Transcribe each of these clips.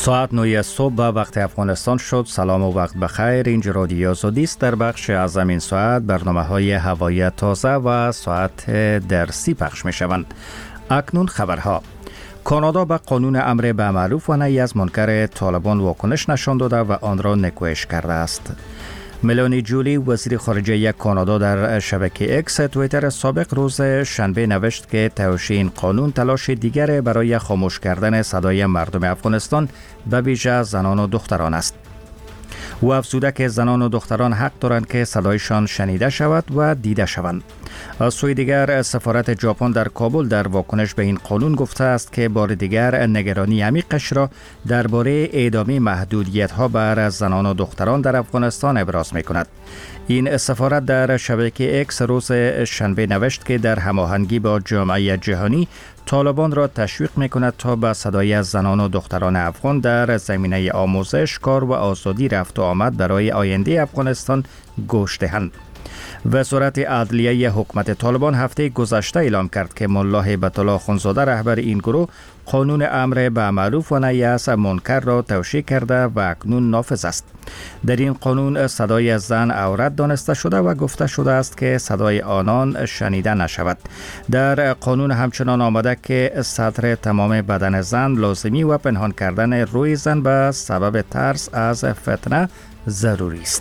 ساعت 9 صبح به وقت افغانستان شد. سلام و وقت بخیر. اینجا رادیو آزادی است. در بخش از این ساعت برنامه‌های هوایی تازه و ساعت درسی پخش می‌شوند. اکنون خبرها. کانادا به قانون امر به معروف و نهی از منکر طالبان واکنش نشان داده و آن را نکوهش کرده است. ملانی جولی وزیر خارجه کانادا در شبکه اکس توییتر سابق روز شنبه نوشت که توشیح این قانون تلاش دیگر برای خاموش کردن صدای مردم افغانستان به ویژه زنان و دختران است. او افزوده که زنان و دختران حق دارند که صدایشان شنیده شود و دیده شوند. از سوی دیگر سفارت ژاپن در کابل در واکنش به این قانون گفته است که بار دیگر نگرانی عمیقش را درباره ادامه محدودیت‌ها بر زنان و دختران در افغانستان ابراز می‌کند. این سفارت در شبکه اکس روز شنبه نوشت که در هماهنگی با جامعه جهانی طالبان را تشویق می‌کند تا به صدای زنان و دختران افغان در زمینه آموزش، کار و آزادی رفت و آمد برای آینده افغانستان گوش دهند. وزارت عدلیه حکومت طالبان هفته گذشته اعلام کرد که ملا هیبت الله اخوندزاده رهبر این گروه قانون امر به معروف و نهی از منکر را توشیح کرده و اکنون نافذ است. در این قانون صدای زن عورت دانسته شده و گفته شده است که صدای آنان شنیده نشود. در قانون همچنان آمده که ستر تمام بدن زن لازمی و پنهان کردن روی زن به سبب ترس از فتنه ضروری است.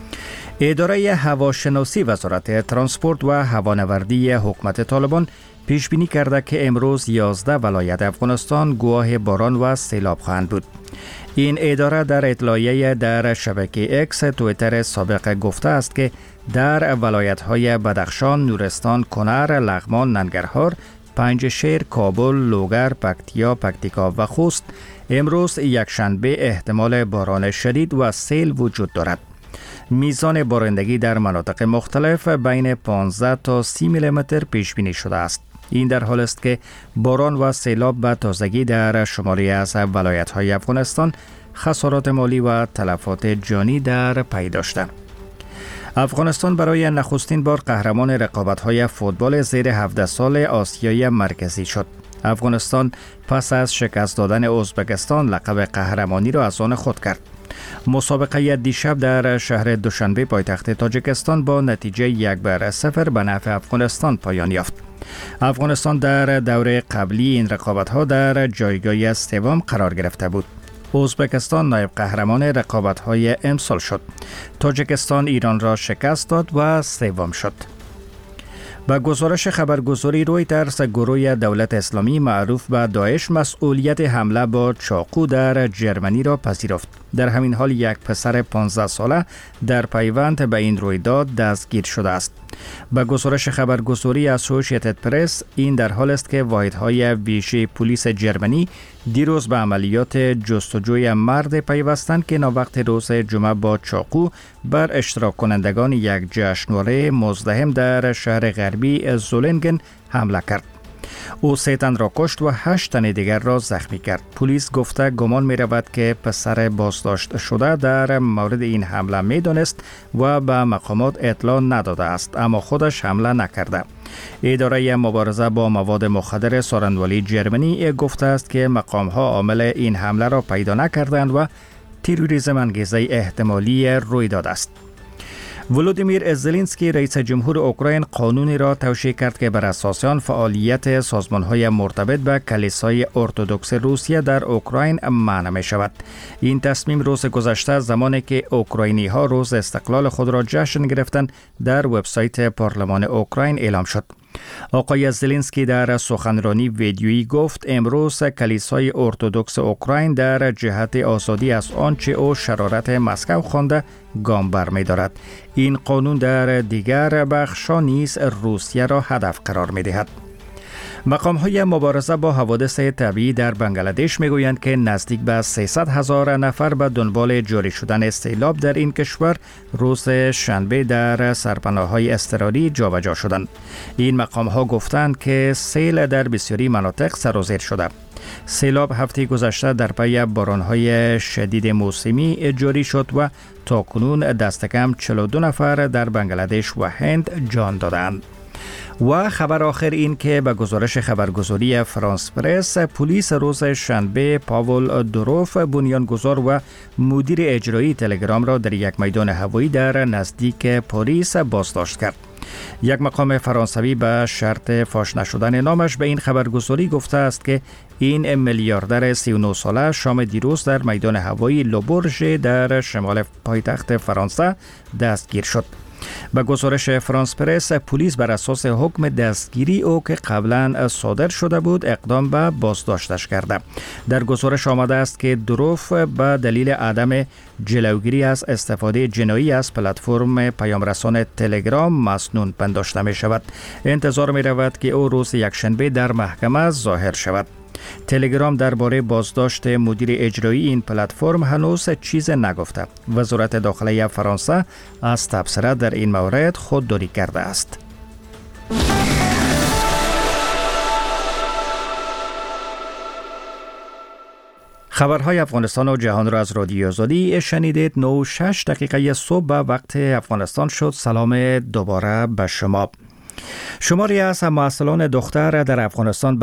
اداره هواشناسی وزارت ترانسپورت و هوانوردی حکومت طالبان پیش بینی کرده که امروز 11 ولایت افغانستان گواه باران و سیلاب خواهند بود. این اداره در اطلاعیه در شبکه اکس توییتر سابق گفته است که در ولایت‌های بدخشان، نورستان، کنر، لغمان، ننگرهار، پنجشیر، کابل، لوگر، پکتیکا و خوست امروز یکشنبه احتمال باران شدید و سیل وجود دارد. میزان بارندگی در مناطق مختلف بین 15 تا 30 میلیمتر پیش بینی شده است. این در حال است که باران و سیلاب به تازگی در شماری از ولایت‌های افغانستان خسارات مالی و تلفات جانی در پی داشته. افغانستان برای نخستین بار قهرمان رقابت‌های فوتبال زیر 17 سال آسیای مرکزی شد. افغانستان پس از شکست دادن ازبکستان لقب قهرمانی را از آن خود کرد. مسابقه دیشب در شهر دوشنبه پایتخت تاجیکستان با نتیجه 1-0 به نفع افغانستان پایان یافت. افغانستان در دوره قبلی این رقابت‌ها در جایگاه سوم قرار گرفته بود. ازبکستان نایب قهرمان رقابت‌های امسال شد. تاجیکستان ایران را شکست داد و سوم شد. با گزارش خبرگزاری رویترز، گروه دولت اسلامی معروف به داعش مسئولیت حمله با چاقو در جرمنی را پذیرفت. در همین حال یک پسر 15 ساله در پیوند به این رویداد دستگیر شده است. با گزارش خبرگزاری اسوسییتد پرس، این در حال است که واحدهای ویژه پلیس جرمنی دیروز به عملیات جستجوی مرد پیوستند که ناوقت روز جمعه با چاقو بر اشتراک کنندگان یک جشنواره مزدحم در شهر غربی زولنگن حمله کرد. او 3 تن را کشت و 8 تن دیگر را زخمی کرد. پلیس گفته گمان می رود که پسر بازداشت شده در مورد این حمله می دانست و به مقامات اطلاع نداده است، اما خودش حمله نکرده. اداره مبارزه با مواد مخدر سارنوالی جرمنی گفته است که مقام‌ها عامل این حمله را پیدا نکردند و تروریسم انگیزه احتمالی روی داده است. ولودیمیر زلنسکی رئیس جمهور اوکراین قانونی را توشیح کرد که بر اساس آن فعالیت سازمان‌های مرتبط به کلیسای ارتدوکس روسیه در اوکراین منع می شود. این تصمیم روز گذشته زمانی که اوکراینی‌ها روز استقلال خود را جشن گرفتند در وبسایت پارلمان اوکراین اعلام شد. آقای زلنسکی در سخنرانی ویدیویی گفت امروز کلیسای ارتدوکس اوکراین در جهت آزادی از آنچه او شرارت مسکو خوانده گام برمی دارد. این قانون در دیگر بخش‌ها نیز روسیه را هدف قرار می دهد. مقام‌های مبارزه با حوادث طبیعی در بنگلادش می‌گویند که نزدیک به 300,000 نفر به دنبال جاری شدن سیلاب در این کشور روز شنبه در سرپناه‌های اضطراری جابجا شدند. این مقام‌ها گفتند که سیل در بسیاری مناطق سر و زیر شده. سیلاب هفته گذشته در پی باران‌های شدید موسمی جاری شد و تاکنون دست کم 42 نفر در بنگلادش و هند جان دادند. و خبر آخر این که به گزارش خبرگزاری فرانس پرس، پلیس روز شنبه پاول دوروف، بنیانگذار و مدیر اجرایی تلگرام را در یک میدان هوایی در نزدیک پاریس بازداشت کرد. یک مقام فرانسوی به شرط فاش نشدن نامش به این خبرگزاری گفته است که این میلیاردر 39 ساله شام دیروز در میدان هوایی لوبورژ در شمال پایتخت فرانسه دستگیر شد. به گزارش فرانس پرس، پلیس بر اساس حکم دستگیری او که قبلا صادر شده بود اقدام به بازداشتش کرده. در گزارش آمده است که دروف به دلیل عدم جلوگیری از استفاده جنایی از پلتفرم پیامرسان تلگرام مسنون پنداشته می شود. انتظار می رود که او روز یکشنبه در محکمه ظاهر شود. تلگرام درباره بازداشت مدیر اجرایی این پلتفرم هنوز چیز نگفته. وزارت داخلی فرانسه از تبصره در این مورد خودداری کرده است. خبرهای افغانستان و جهان را از رادیو آزادی شنیدید. 9:06 صبح به وقت افغانستان شد. سلام دوباره به شما. شماری از معسلان دختر در افغانستان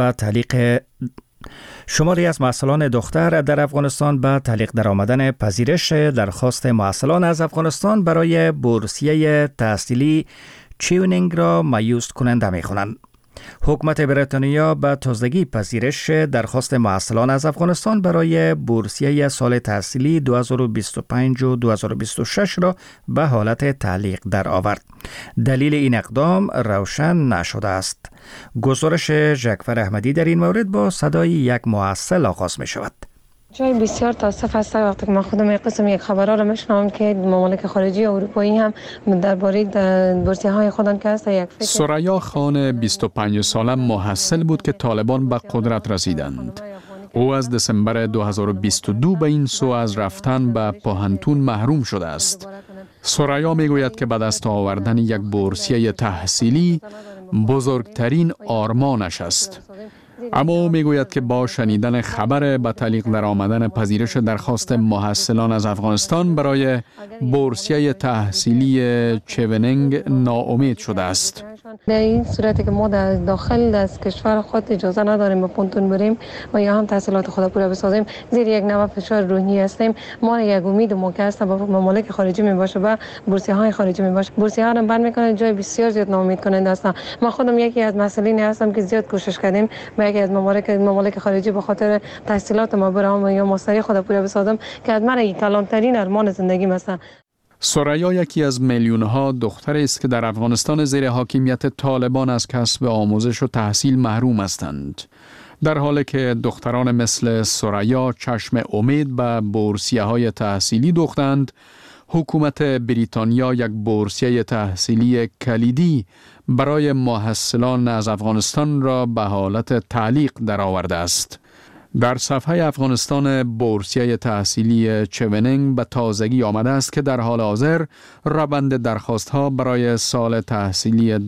در افغانستان به تعلیق درآمدن پذیرش درخواست معسلان از افغانستان برای بورسیه تحصیلی چیونینگ را مایوس کننده می‌خوانند. حکومت بریتانیا به تازگی پذیرش درخواست معسلان از افغانستان برای بورسیه سال تحصیلی 2025 و 2026 را به حالت تعلیق در آورد. دلیل این اقدام روشن نشده است. گزارش جعفر احمدی در این مورد با صدای یک معسل آغاز می شود. جای بسیار تاسف است وقتی که من خودم یک قسم یک خبرها را میشنوم که ممالک خارجی اروپایی هم درباره بورسیه های خودن که است یک فکر. ثریا خان 25 ساله محصل بود که طالبان به قدرت رسیدند. او از دسامبر 2022 به این سو از رفتن به پوهنتون محروم شده است. ثریا میگوید که به دست آوردن یک بورسیه تحصیلی بزرگترین آرمانش است. اما او میگوید که با شنیدن خبر به تعلیق درآمدن پذیرش درخواست محصلان از افغانستان برای بورسیه تحصیلی چیونینگ ناامید شده است. در این صورتی که ما در داخل از کشور خود اجازه نداریم به پونتون بریم و یا هم تحصیلات خود پورا بسازیم، زیر یک نوع فشار روحی هستیم. ما یک امید موقع است به ممالک خارجی می باشه و بورسیه های خارجی می باشه. بورسیه ها رو بند میکنه، جای بسیار زیاد ناامید کننده است. من خودم یکی از مسئولین هستم که زیاد کوشش کردیم به یکی از ممالک خارجی به خاطر تحصیلات ما برام یا ماستری خود پورا بسازم که از من کلانترین ارمان زندگیم است. ثریا یکی از میلیون‌ها دختری است که در افغانستان زیر حاکمیت طالبان از کسب آموزش و تحصیل محروم هستند. در حالی که دختران مثل ثریا چشم امید به بورسیه‌های تحصیلی دوختند، حکومت بریتانیا یک بورسیه تحصیلی کلیدی برای محصلان از افغانستان را به حالت تعلیق درآورده است. در صفحه افغانستان بورسیه تحصیلی چیونینگ به تازگی آمده است که در حال حاضر روند درخواست ها برای سال تحصیلی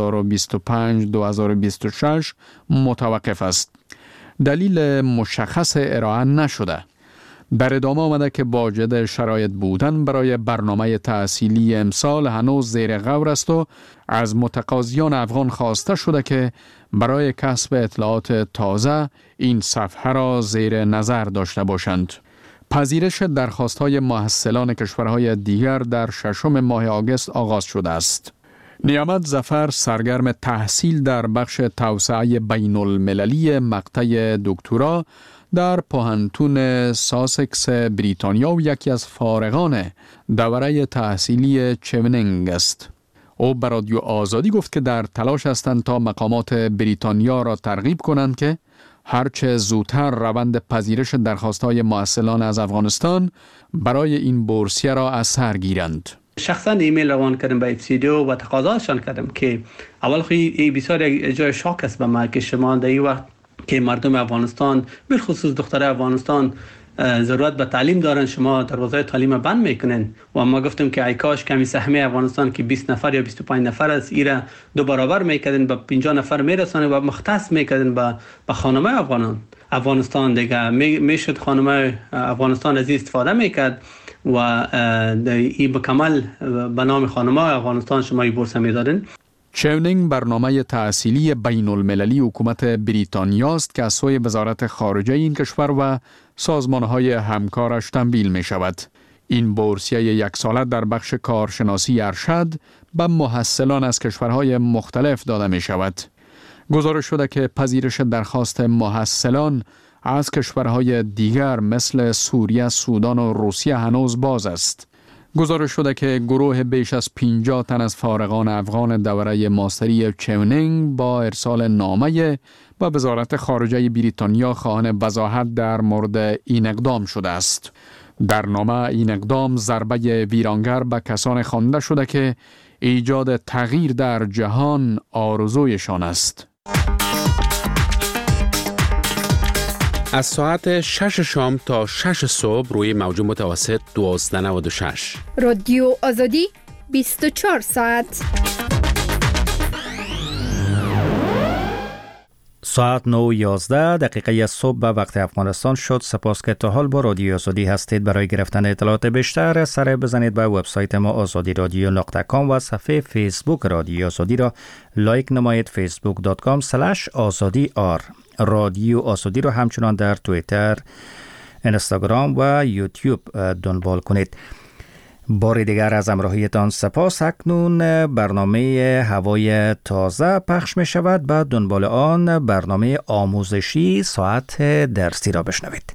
2025-2026 متوقف است. دلیل مشخص ارائه نشده. در ادامه آمده که واجد شرایط بودن برای برنامه تحصیلی امسال هنوز زیر غور است و از متقاضیان افغان خواسته شده که برای کسب اطلاعات تازه این صفحه را زیر نظر داشته باشند. پذیرش درخواست‌های محصلان کشورهای دیگر در 6 ماه آگوست آغاز شده است. نیامد ظفر سرگرم تحصیل در بخش توسعه بین المللی مقطع دکترا در پوهنتون ساسکس بریتانیا و یکی از فارغان دوره تحصیلی چیونینگ است. او به رادیو آزادی گفت که در تلاش هستند تا مقامات بریتانیا را ترغیب کنند که هرچه زودتر روند پذیرش درخواست‌های محصلان از افغانستان برای این بورسیه را از سر گیرند. شخصا ایمیل روان کردم به افسیدیو و تقاضاشان کردم که اول خیلی بسیار جای شاک است به ما که شما در این وقت که مردم افغانستان بالخصوص دختر افغانستان ضرورت به تعلیم دارن شما دروازه تعلیم بند میکنن و ما گفتم که ای کاش کمی سهمیه افغانستان که 20 نفر یا 25 نفر است ایره 2 برابر میکردن به 50 نفر میرسونه و مختص میکردن به خانمای افغانستان دیگه میشد خانمای افغانستان از استفاده میکرد و این به کمال به نام خانمای افغانستان شما این بورس میدادن. چونینگ برنامه تحصیلی بین المللی حکومت بریتانیا است که از سوی وزارت خارجه این کشور و سازمانهای همکارش تمویل می شود. این بورسیه 1 ساله در بخش کارشناسی ارشد به محصلان از کشورهای مختلف داده می شود. گزارش شده که پذیرش درخواست محصلان از کشورهای دیگر مثل سوریه، سودان و روسیه هنوز باز است. گزارش شده که گروه بیش از 50 تن از فارغان افغان دوره ماستری چونینگ با ارسال نامه به وزارت خارجه بریتانیا خواهان وضاحت در مورد این اقدام شده است. در نامه این اقدام ضربه ویرانگر به کسان خوانده شده که ایجاد تغییر در جهان آرزویشان است. از ساعت 6 شام تا 6 صبح روی موج متوسط 1296 رادیو آزادی 24 ساعت. ساعت 9:11 صبح به وقت افغانستان شد. سپاس که تا حال با رادیو آزادی هستید. برای گرفتن اطلاعات بیشتر سر بزنید به وبسایت ما azadi-radio.com و صفحه فیسبوک رادیو آزادی را لایک نمایید. facebook.com/azadi_r. رادیو آزادی را همچنان در توییتر، اینستاگرام و یوتیوب دنبال کنید. بار دیگر از همراهیتان سپاس. اکنون برنامه هوای تازه پخش می شود. بعد دنبال آن برنامه آموزشی ساعت درسی را بشنوید.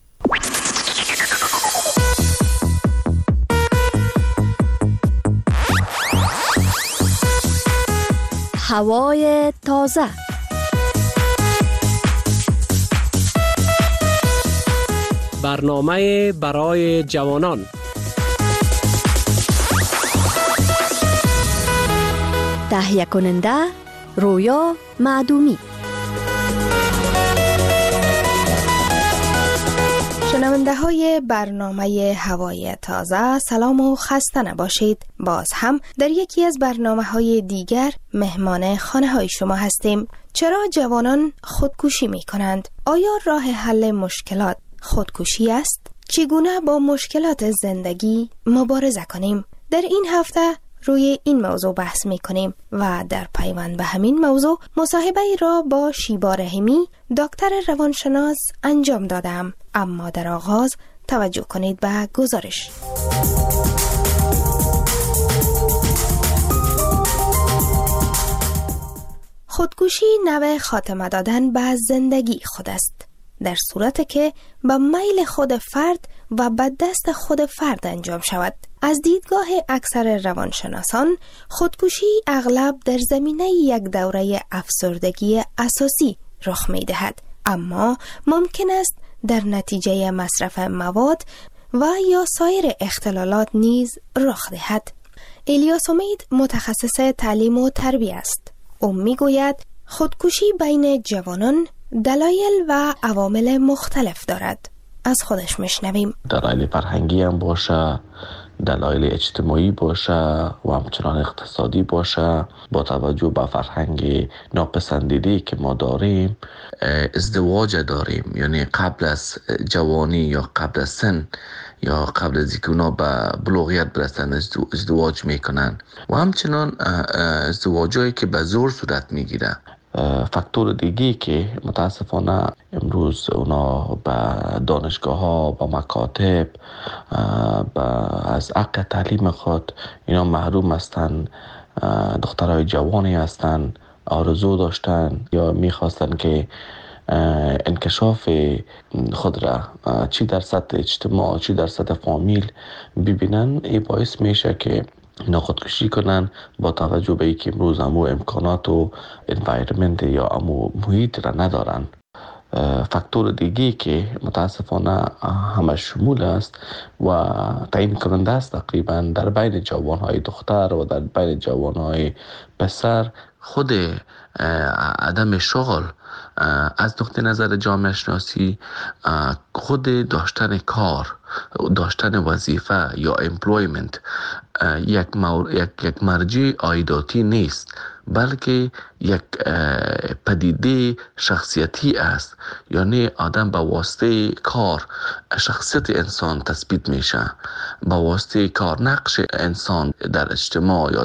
هوای تازه. برنامه برای جوانان. تهیه کننده رویا معدومی. شنونده های برنامه هوای تازه، سلام و خسته نباشید. باز هم در یکی از برنامه های دیگر مهمان خانه های شما هستیم. چرا جوانان خودکشی می کنند؟ آیا راه حل مشکلات خودکشی است؟ چگونه با مشکلات زندگی مبارزه کنیم؟ در این هفته روی این موضوع بحث می کنیم و در پیوند به همین موضوع مصاحبه را با شیبا رحیمی، دکتر روانشناس انجام دادم. اما در آغاز توجه کنید به گزارش. خودکشی نوع خاتمه دادن به زندگی خود است، در صورتی که به میل خود فرد و به دست خود فرد انجام شود. از دیدگاه اکثر روانشناسان، خودکشی اغلب در زمینه یک دوره افسردگی اساسی رخ می دهد، اما ممکن است در نتیجه مصرف مواد و یا سایر اختلالات نیز رخ دهد. الیاس امید متخصص تعلیم و تربیت است. او می گوید خودکشی بین جوانان دلایل و عوامل مختلف دارد. از خودش میشنویم. دلایل فرهنگی هم باشه، دلایل اجتماعی باشه و همچنان اقتصادی باشه. با توجه به فرهنگ ناپسندیدی که ما داریم، ازدواج داریم، یعنی قبل از جوانی یا قبل از سن یا قبل از اینکه اونا به بلوغیت برسن ازدواج میکنن و همچنان ازدواجایی که به زور صورت میگیره. فاکتور دیگی که متاسفانه امروز اونا به دانشگاه ها، به مکاتب، از حق تعلیم خود اینا محروم هستن. دخترای جوانی هستن، آرزو داشتن یا میخواستن که انکشاف خود را چی در سطح اجتماع، چی در سطح فامیل ببینن. این باعث میشه که اینا خودکشی کنن با توجه به اینکه امروز همو امکانات و انوایرمنت یا همو محیط را ندارن. فاکتور دیگی که متاسفانه همه شمول است و تعیین کننده است تقریبا در بین جوانهای دختر و در بین جوانهای پسر، خود عدم شغل از نقطه نظر جامعه شناسی، خود داشتن کار، داشتن وظیفه یا امپلویمنت یک مرجع عایداتی نیست، بلکه یک پدیده شخصیتی است. یعنی آدم با واسطه کار شخصیت انسان تثبیت میشه، با واسطه کار نقش انسان در اجتماع یا